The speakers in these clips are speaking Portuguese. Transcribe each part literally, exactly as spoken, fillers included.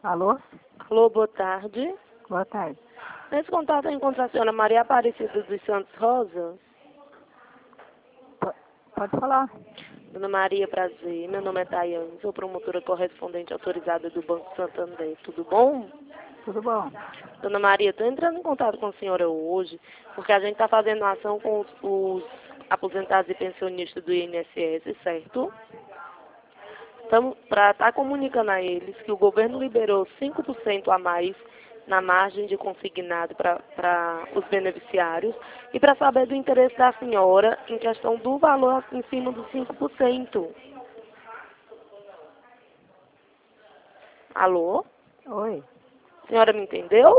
Alô? Alô, boa tarde. Boa tarde. Nesse contato eu encontro a senhora Maria Aparecida dos Santos Rosa. P- Pode falar. Dona Maria, prazer. Meu nome é Tayane, sou promotora correspondente autorizada do Banco Santander. Tudo bom? Tudo bom? Dona Maria, estou entrando em contato com a senhora hoje, porque a gente está fazendo uma ação com os, os aposentados e pensionistas do I N S S, certo? Estamos para estar comunicando a eles que o governo liberou cinco por cento a mais na margem de consignado para os beneficiários e para saber do interesse da senhora em questão do valor em cima dos cinco por cento. Alô? Oi. A senhora me entendeu?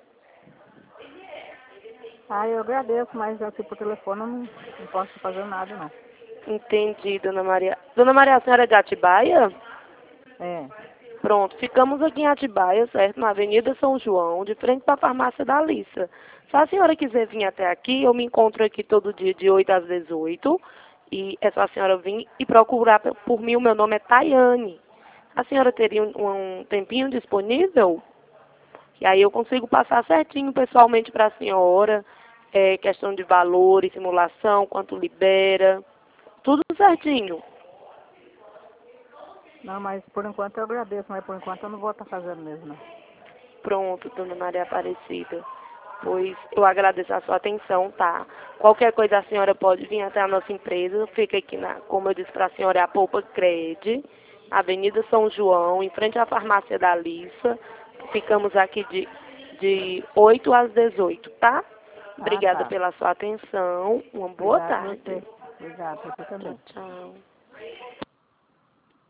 Ah, eu agradeço, mas aqui por telefone eu não, não posso fazer nada, não. Entendi, dona Maria. Dona Maria, a senhora é de Atibaia? É. Pronto, ficamos aqui em Atibaia, certo? Na Avenida São João, de frente para a farmácia da Alissa. Se a senhora quiser vir até aqui, eu me encontro aqui todo dia de oito às dezoito. E é só a senhora vir e procurar por mim. O meu nome é Tayane. A senhora teria um, um tempinho disponível? E aí eu consigo passar certinho pessoalmente para a senhora, é, questão de valores, simulação, quanto libera, tudo certinho. Não, mas por enquanto eu agradeço, mas por enquanto eu não vou estar fazendo mesmo, não. Pronto, dona Maria Aparecida. Pois eu agradeço a sua atenção, tá? Qualquer coisa a senhora pode vir até a nossa empresa. Fica aqui, na, como eu disse para a senhora, é a Poupa Cred, Avenida São João, em frente à farmácia da Alissa. Ficamos aqui de, de oito às dezoito, tá? Obrigada Ah, tá. pela sua atenção. Uma boa Obrigado a tarde. você. Obrigado, você também. Tchau, tchau.